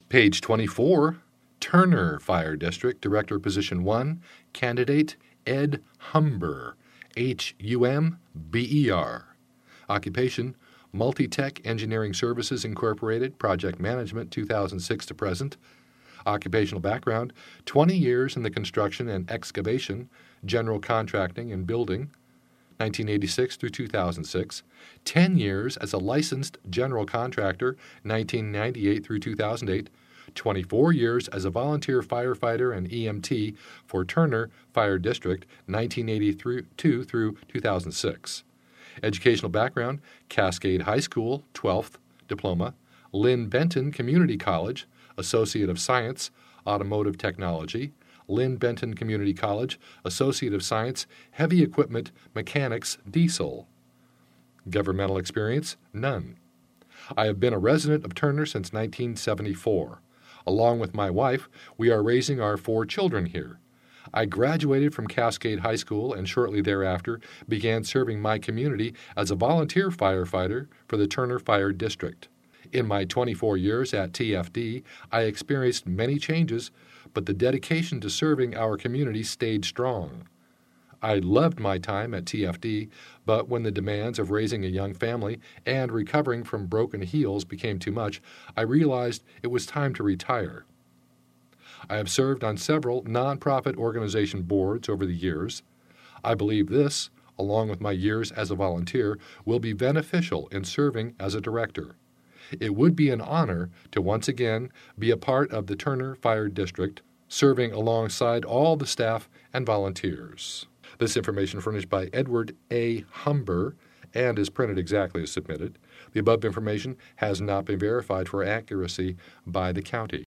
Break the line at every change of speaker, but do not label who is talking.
Page 24, Turner Fire District, Director Position 1, Candidate Ed Humber, Humber. Occupation, Multitech Engineering Services Incorporated, Project Management, 2006 to present. Occupational background, 20 years in the construction and excavation, general contracting and building, 1986 through 2006, 10 years as a licensed general contractor, 1998 through 2008, 24 years as a volunteer firefighter and EMT for Turner Fire District, 1982 through 2006. Educational background, Cascade High School, 12th diploma, Lynn Benton Community College, Associate of Science, Automotive Technology, Lynn Benton Community College, Associate of Science, Heavy Equipment, Mechanics, Diesel. Governmental experience, none. I have been a resident of Turner since 1974. Along with my wife, we are raising our 4 children here. I graduated from Cascade High School and shortly thereafter began serving my community as a volunteer firefighter for the Turner Fire District. In my 24 years at TFD, I experienced many changes, but the dedication to serving our community stayed strong. I loved my time at TFD, but when the demands of raising a young family and recovering from broken heels became too much, I realized it was time to retire. I have served on several nonprofit organization boards over the years. I believe this, along with my years as a volunteer, will be beneficial in serving as a director. It would be an honor to once again be a part of the Turner Fire District, serving alongside all the staff and volunteers. This information furnished by Edward A. Humber and is printed exactly as submitted. The above information has not been verified for accuracy by the county.